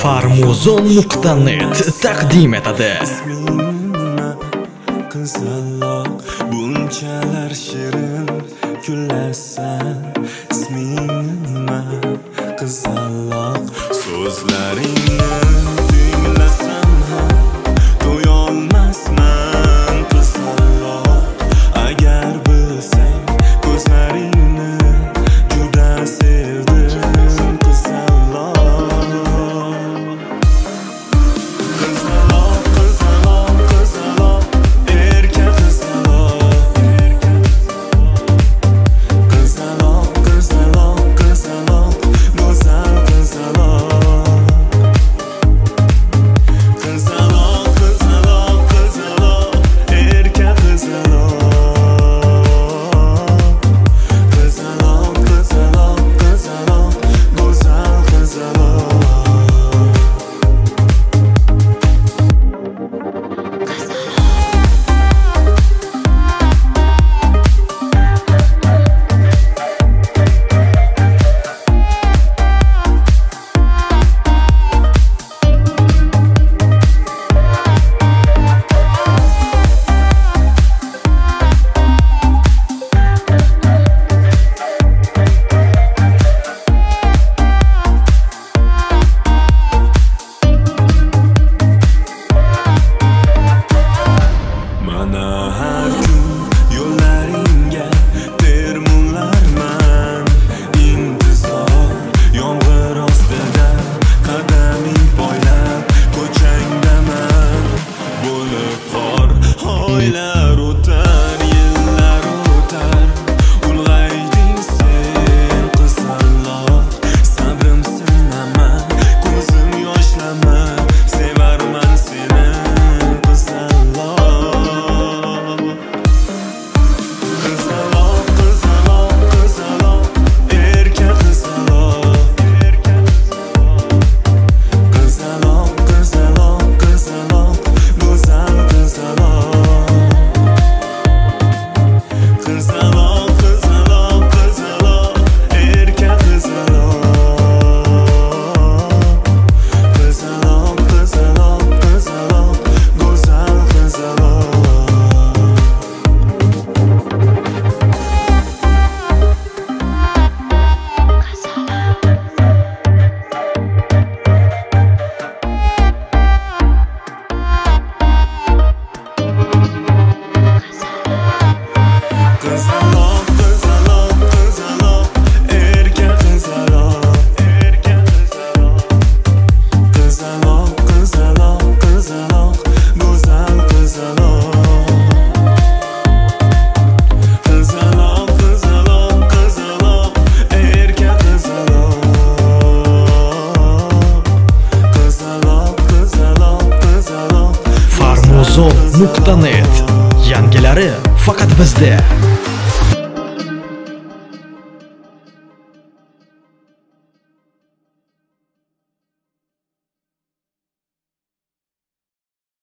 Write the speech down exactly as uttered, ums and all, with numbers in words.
Farmuzon nuqta net taqdim etadi. Qizaloq bunchalar shirin kularsan, isming nima? Qizaloq so'zlaringni tinglasam ham to'yolmasman. Qizaloq agar bilsang ko'zlaringni juda sevdim. Qizaloq Qizaloq, qizaloq, qizaloq, erkak qizaloq. Qizaloq, qizaloq, qizaloq, go'zal qizaloq. Qizaloq, qizaloq, qizaloq, erkak qizaloq. Qizaloq, qizaloq, qizaloq, go'zal qizaloq. Mana har kun yo'llaringga termullarman. Intizor yomg'ir ostida qadaming poylab ko'changdaman. Bo'lib qor oylar o'tar, yillar o'tar, ulg'ayding sen qizaloq. Sabrim sinaman, ko'zim yoshlama, sevarman seni qizaloq. Qizaloq, qizaloq, qizaloq, erkak qizaloq. Qizaloq, qizaloq, qizaloq, go'zal qizaloq. Qizaloq, qizaloq, qizaloq, erkak qizaloq. Qizaloq, qizaloq, qizaloq, go'zal qizaloq. Qizaloq, qizaloq, qizaloq, erkak qizaloq. Qizaloq, qizaloq, qizaloq, go'zal qizaloq. Qizaloq, qizaloq, qizaloq, erkak qizaloq. Qizaloq, qizaloq, qizaloq, Farmuzon nuqta net yangilari faqat bizda.